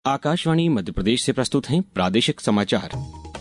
आकाशवाणी मध्य प्रदेश से प्रस्तुत हैं प्रादेशिक समाचार।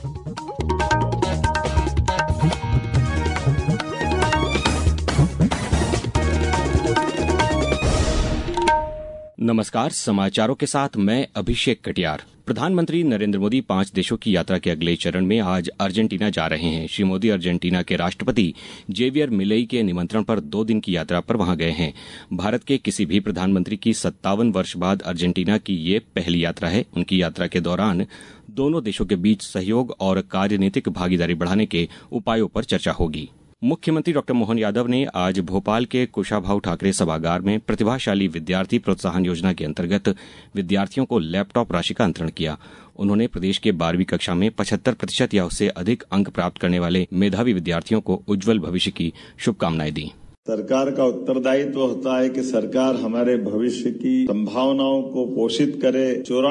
नमस्कार, समाचारों के साथ मैं अभिषेक कटियार। प्रधानमंत्री नरेंद्र मोदी 5 देशों की यात्रा के अगले चरण में आज अर्जेंटीना जा रहे हैं। श्री मोदी अर्जेंटीना के राष्ट्रपति जेवियर मिलेई के निमंत्रण पर 2 दिन की यात्रा पर वहां गए हैं। भारत के किसी भी प्रधानमंत्री की 57 वर्ष बाद अर्जेंटीना की ये पहली यात्रा है। उनकी यात्रा के दौरान दोनों देशों के बीच सहयोग और कार्यनीतिक भागीदारी बढ़ाने के उपायों पर चर्चा होगी। मुख्यमंत्री डॉ मोहन यादव ने आज भोपाल के कुशाभाऊ ठाकरे सभागार में प्रतिभाशाली विद्यार्थी प्रोत्साहन योजना के अंतर्गत विद्यार्थियों को लैपटॉप राशि का अंतरण किया। उन्होंने प्रदेश के 12वीं कक्षा में 75% या उससे अधिक अंक प्राप्त करने वाले मेधावी विद्यार्थियों को उज्जवल भविष्य की शुभकामनाएं दी। सरकार का उत्तरदायित्व होता है कि सरकार हमारे भविष्य की संभावनाओं को पोषित करे।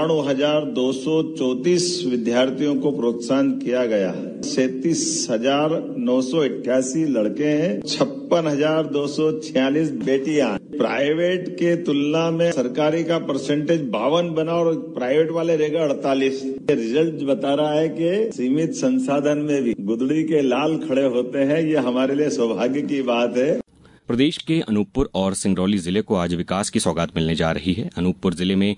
94,234 विद्यार्थियों को प्रोत्साहन किया गया है। 37,988 लड़के हैं, 56,246 बेटियां। प्राइवेट के तुलना में सरकारी का परसेंटेज 52 बना और प्राइवेट वाले रहेगा 48। रिजल्ट बता रहा है कि सीमित संसाधन में भी गुदड़ी के लाल खड़े होते हैं। ये हमारे लिए सौभाग्य की बात है। प्रदेश के अनूपपुर और सिंगरौली जिले को आज विकास की सौगात मिलने जा रही है। अनूपपुर जिले में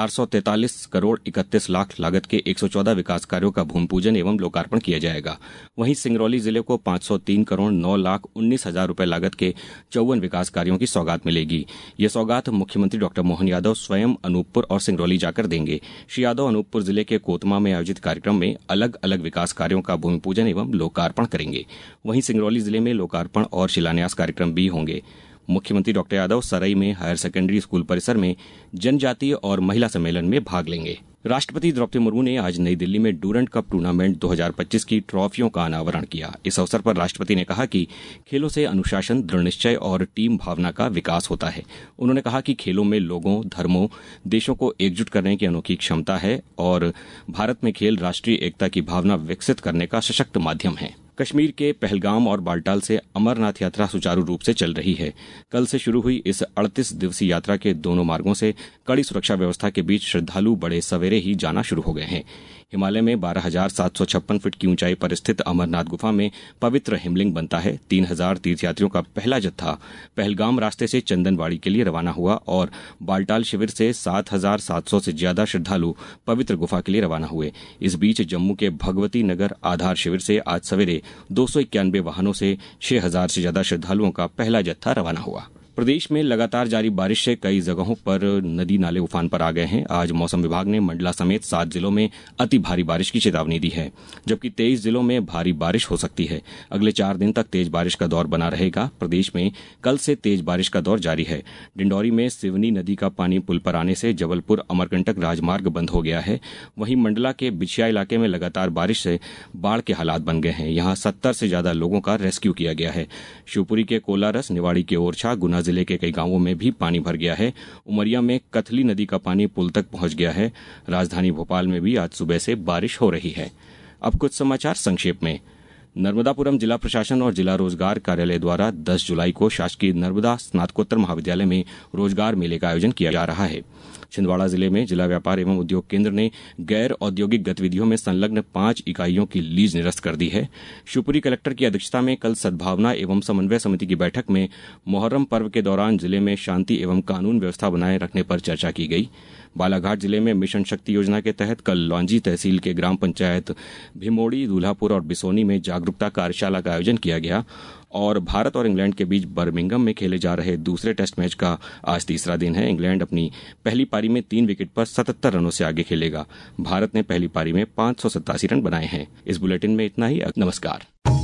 443 करोड़ 31 लाख लागत के 114 विकास कार्यों का भूमि पूजन एवं लोकार्पण किया जाएगा। वहीं सिंगरौली जिले को 503 करोड़ 9 लाख 19 हजार रुपए लागत के 54 विकास कार्यों की सौगात मिलेगी। ये सौगात मुख्यमंत्री डॉ मोहन यादव स्वयं अनूपपुर और सिंगरौली जाकर देंगे। श्री यादव अनूपपुर जिले के कोतमा में आयोजित कार्यक्रम में अलग अलग विकास कार्यों का भूमि पूजन एवं लोकार्पण करेंगे। वहीं सिंगरौली जिले में लोकार्पण और शिलान्यास कार्यक्रम भी होंगे। मुख्यमंत्री डॉ यादव सरई में हायर सेकेंडरी स्कूल परिसर में जनजातीय और महिला सम्मेलन में भाग लेंगे। राष्ट्रपति द्रौपदी मुर्मू ने आज नई दिल्ली में डूरंट कप टूर्नामेंट 2025 की ट्रॉफियों का अनावरण किया। इस अवसर पर राष्ट्रपति ने कहा कि खेलों से अनुशासन, दृढ़ निश्चय और टीम भावना का विकास होता है। उन्होंने कहा कि खेलों में लोगों, धर्मों, देशों को एकजुट करने की अनोखी क्षमता है और भारत में खेल राष्ट्रीय एकता की भावना विकसित करने का सशक्त माध्यम है। कश्मीर के पहलगाम और बालटाल से अमरनाथ यात्रा सुचारू रूप से चल रही है। कल से शुरू हुई इस 38 दिवसीय यात्रा के दोनों मार्गों से कड़ी सुरक्षा व्यवस्था के बीच श्रद्धालु बड़े सवेरे ही जाना शुरू हो गए हैं। हिमालय में 12,756 फीट की ऊंचाई पर स्थित अमरनाथ गुफा में पवित्र हिमलिंग बनता है। 3,000 तीर्थयात्रियों का पहला जत्था पहलगाम रास्ते से चंदनबाड़ी के लिए रवाना हुआ और बालटाल शिविर से 7,700 से ज्यादा श्रद्धालु पवित्र गुफा के लिए रवाना हुए। इस बीच जम्मू के भगवती नगर आधार शिविर से आज सवेरे 291 वाहनों से 6,000 से ज्यादा श्रद्धालुओं का पहला जत्था रवाना हुआ। प्रदेश में लगातार जारी बारिश से कई जगहों पर नदी नाले उफान पर आ गए हैं। आज मौसम विभाग ने मंडला समेत 7 जिलों में अति भारी बारिश की चेतावनी दी है, जबकि 23 जिलों में भारी बारिश हो सकती है। अगले 4 दिन तक तेज बारिश का दौर बना रहेगा। प्रदेश में कल से तेज बारिश का दौर जारी है। डिंडौरी में सिवनी नदी का पानी पुल पर आने से जबलपुर अमरकंटक राजमार्ग बंद हो गया है। वहीं मंडला के बिछिया इलाके में लगातार बारिश से बाढ़ के हालात बन गए हैं। यहां 70 से ज्यादा लोगों का रेस्क्यू किया गया है। शिवपुरी के कोलारस, निवाड़ी के ओरछा, गुना जिले के कई गांवों में भी पानी भर गया है। उमरिया में कथली नदी का पानी पुल तक पहुंच गया है। राजधानी भोपाल में भी आज सुबह से बारिश हो रही है। अब कुछ समाचार संक्षेप में। नर्मदापुरम जिला प्रशासन और जिला रोजगार कार्यालय द्वारा 10 जुलाई को शासकीय नर्मदा स्नातकोत्तर महाविद्यालय में रोजगार मेले का आयोजन किया जा रहा है। छिंदवाड़ा जिले में जिला व्यापार एवं उद्योग केंद्र ने गैर औद्योगिक गतिविधियों में संलग्न 5 इकाइयों की लीज निरस्त कर दी है। शिवपुरी कलेक्टर की अध्यक्षता में कल सद्भावना एवं समन्वय समिति की बैठक में मोहर्रम पर्व के दौरान जिले में शांति एवं कानून व्यवस्था बनाए रखने पर चर्चा की गई। बालाघाट जिले में मिशन शक्ति योजना के तहत कल लौंजी तहसील के ग्राम पंचायत भिमोड़ी, दूल्हापुर और बिसोनी में जागरूकता कार्यशाला का आयोजन किया गया। और भारत और इंग्लैंड के बीच बर्मिंघम में खेले जा रहे दूसरे टेस्ट मैच का आज तीसरा दिन है। इंग्लैंड अपनी पहली पारी में 3 विकेट पर 77 रनों से आगे खेलेगा। भारत ने पहली पारी में 587 रन बनाए हैं। इस बुलेटिन में इतना ही। नमस्कार।